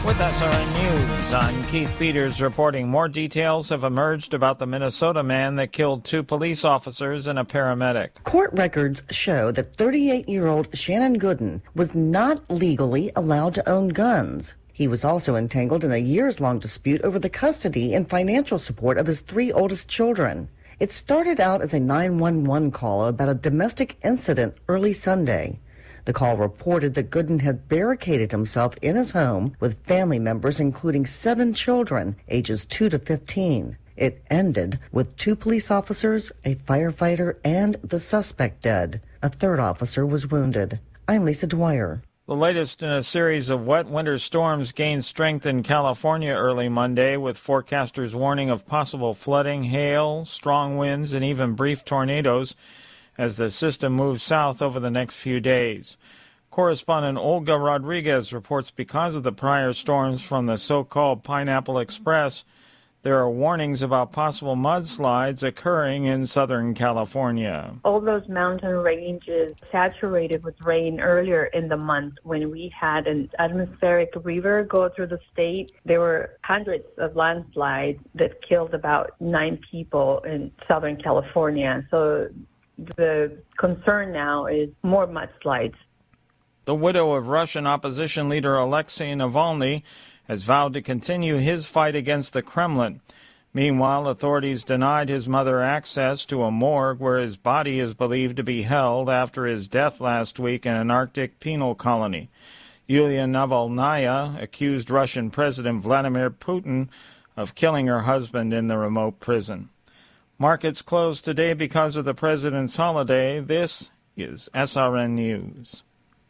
With SRN News, I'm Keith Peters reporting more details have emerged about the Minnesota man that killed 2 police officers and a paramedic. Court records show that 38-year-old Shannon Gooden was not legally allowed to own guns. He was also entangled in a years-long dispute over the custody and financial support of his 3 oldest children. It started out as a 911 call about a domestic incident early Sunday. The call reported that Gooden had barricaded himself in his home with family members, including 7 children, ages 2 to 15. It ended with 2 police officers, a firefighter, and the suspect dead. A 3rd officer was wounded. I'm Lisa Dwyer. The latest in a series of wet winter storms gained strength in California early Monday, with forecasters warning of possible flooding, hail, strong winds, and even brief tornadoes as the system moves south over the next few days. Correspondent Olga Rodriguez reports because of the prior storms from the so-called Pineapple Express, there are warnings about possible mudslides occurring in Southern California. All those mountain ranges saturated with rain earlier in the month when we had an atmospheric river go through the state. There were hundreds of landslides that killed about 9 people in Southern California. So the concern now is more mudslides. The widow of Russian opposition leader Alexei Navalny has vowed to continue his fight against the Kremlin. Meanwhile, authorities denied his mother access to a morgue where his body is believed to be held after his death last week in an Arctic penal colony. Yulia Navalnaya accused Russian President Vladimir Putin of killing her husband in the remote prison. Markets closed today because of the president's holiday. This is SRN News.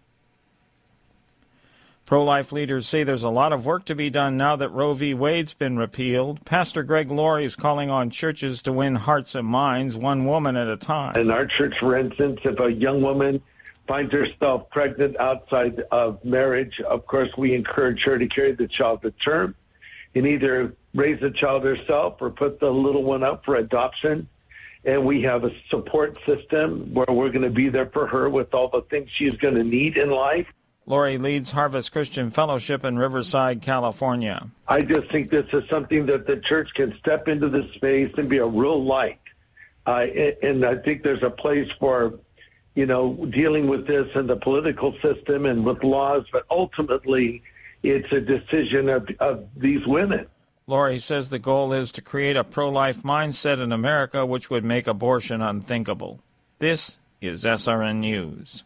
Pro-life leaders say there's a lot of work to be done now that Roe v. Wade's been repealed. Pastor Greg Laurie is calling on churches to win hearts and minds, one woman at a time. In our church, for instance, if a young woman finds herself pregnant outside of marriage, of course, we encourage her to carry the child to term and either raise the child herself or put the little one up for adoption. And we have a support system where we're going to be there for her with all the things she's going to need in life. Laurie leads Harvest Christian Fellowship in Riverside, California. I just think this is something that the church can step into the space and be a real light. And I think there's a place for, dealing with this in the political system and with laws, but ultimately it's a decision of these women. Laurie says the goal is to create a pro-life mindset in America which would make abortion unthinkable. This is SRN News.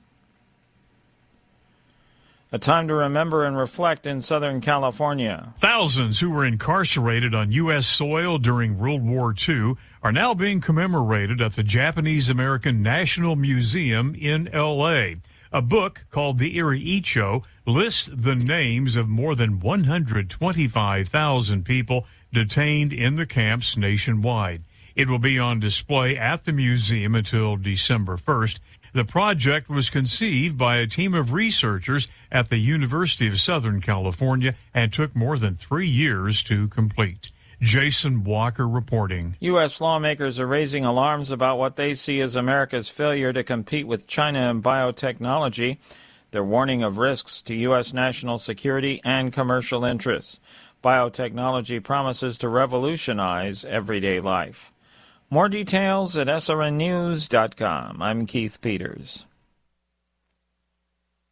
A time to remember and reflect in Southern California. Thousands who were incarcerated on U.S. soil during World War II are now being commemorated at the Japanese-American National Museum in L.A. A book called The Erie Icho lists the names of more than 125,000 people detained in the camps nationwide. It will be on display at the museum until December 1st. The project was conceived by a team of researchers at the University of Southern California and took more than 3 years to complete. Jason Walker reporting. U.S. lawmakers are raising alarms about what they see as America's failure to compete with China in biotechnology. They're warning of risks to U.S. national security and commercial interests. Biotechnology promises to revolutionize everyday life. More details at srnnews.com. I'm Keith Peters.